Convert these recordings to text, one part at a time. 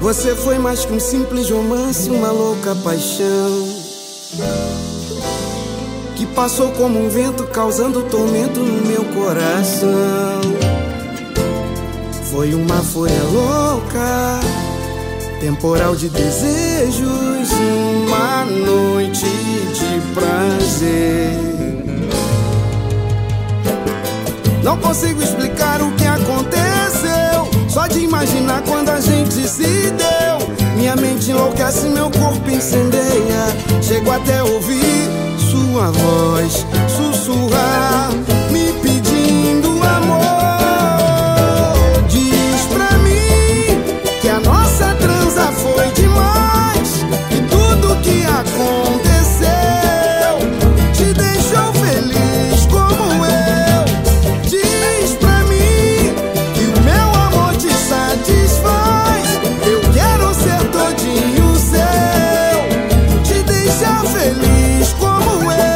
Você foi mais que um simples romance, uma louca paixão que passou como um vento, causando tormento no meu coração. Foi uma fúria louca, temporal de desejos, uma noite de prazer. Não consigo explicar o que aconteceu, só de imaginar quando a gente se deu. Minha mente enlouquece, meu corpo incendeia. Chego até ouvir sua voz sussurrar, me pedindo amor. Diz pra mim que a nossa transa foi demais, que tudo que aconteceu te deixou feliz como eu. Diz pra mim que o meu amor te satisfaz, eu quero ser todinho seu, te deixar feliz como eu.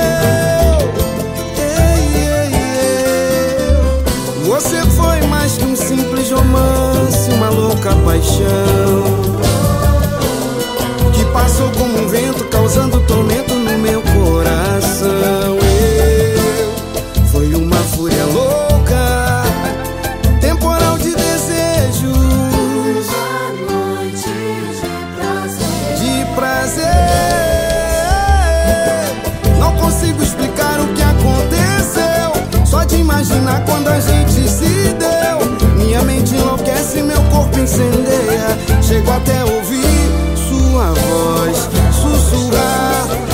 Você foi mais que um simples romance, uma louca paixão que passou como um vento, causando tormento no meu coração. Foi uma fúria louca, temporal de desejos, uma noite de prazer. Não consigo explicar o que aconteceu, só de imaginar quando a gente se deu. Minha mente enlouquece, meu corpo incendeia. Chego até ouvir sua voz sussurrar,